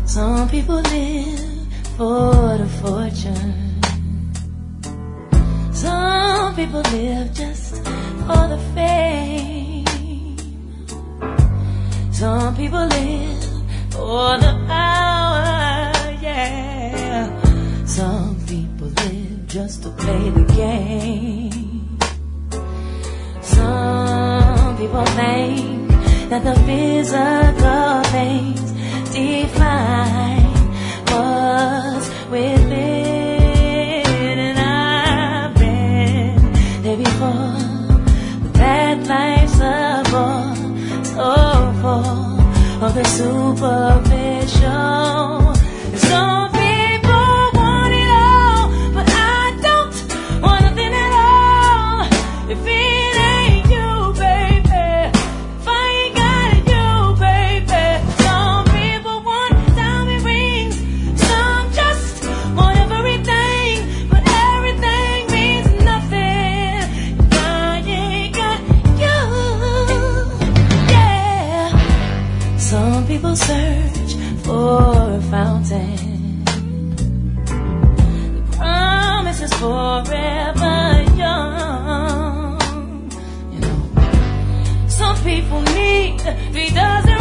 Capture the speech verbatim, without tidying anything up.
Some people live for the fortune. Some people live just for the fame. Some people live for the power, yeah. Some people live just to play the game. Some people think that the physical things define what's within, and I've been there before. But that life's a bore, so full of the superficial. Some people want it all, but I don't want nothing at all. If it ain't you, baby, if I ain't got you, baby. Some people want diamond rings, some just want everything, but everything means nothing if I ain't got you. Yeah. Some people search for a fountain. The promise is forever young. You know, some people need three dozen